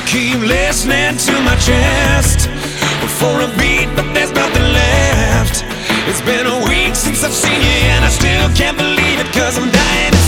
Keep listening to my chest for a beat, but there's nothing left. It's been a week since I've seen you, and I still can't believe it, 'cause I'm dying